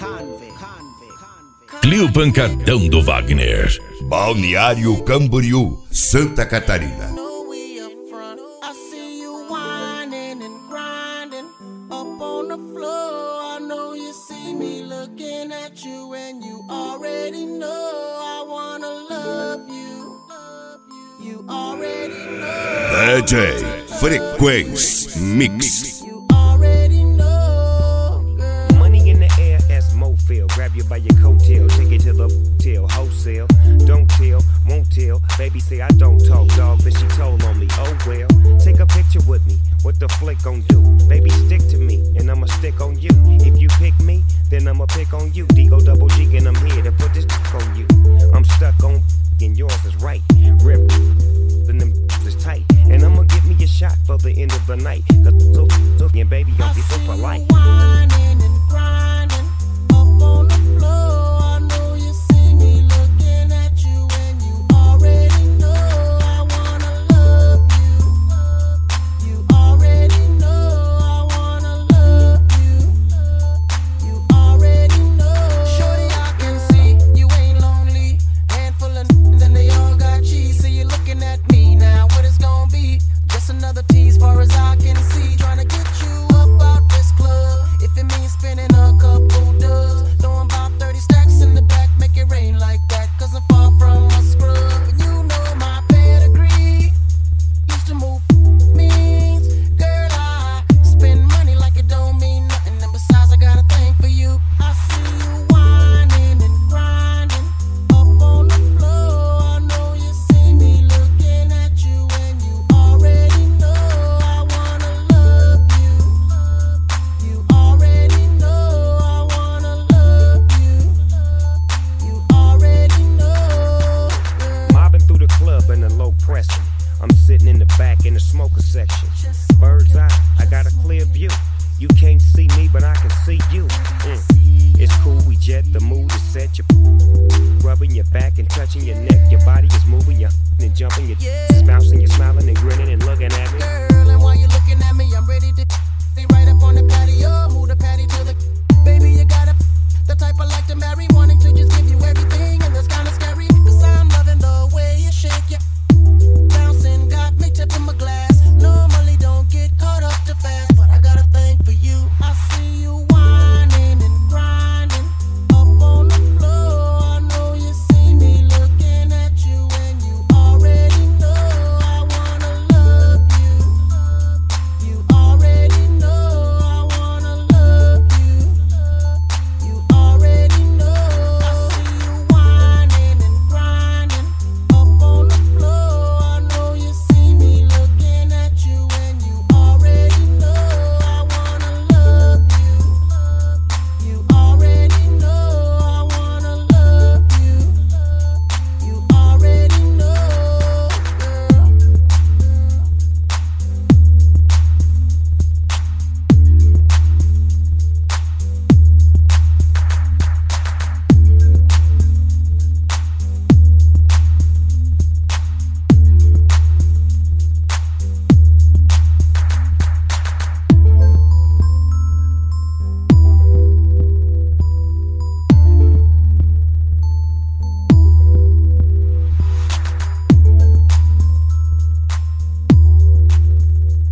Clio Pancadão do Wagner. Balneário Camboriú, Santa Catarina. DJ Frequency Mix. Money in the air as Mofil. Grab you by your coattail, take it to the till wholesale. Don't tell, won't tell. Baby say I don't talk, dog, but she told on me. Oh well, take a picture with me. What the flick gon' do? Baby stick to me, and I'ma stick on you. If you pick me, then I'ma pick on you. D-O double G, and I'm here to put this on you. I'm stuck on and yours is right. Rip, and them is tight. And I'ma get me a shot for the end of the night. Cause so and baby, don't be so polite. Whining and grinding up on the floor. I know you see me looking at you, and you already know I wanna love you. You already know I wanna love you. You already know. Shorty, I can see you ain't lonely. Handful of and they all got cheese. So you're looking at me now. What it's gonna be? Just another tease, far as I can see. Trying to get you up out this club. If it means spending a couple dubs, throwing about 30 stacks in the back, make it rain like that. Cause I'm far from a scrub. And you know my pedigree. Used to move means. Girl, I spend money like it don't mean nothing. And besides, I got a thing for you. I see you whining and grinding up on the floor. I know you see me looking at you, and you already know I wanna love you. You already know I wanna love you. You already know. Mobbing through the club in the low pressing. I'm sitting in the back in the smoker section. Bird's eye, I got a clear view. You can't see me, but I can see you. It's cool, we jet, the mood is set. You're rubbing your back and touching your neck. Your body is moving, you're and jumping, you're bouncing, you're smiling and grinning.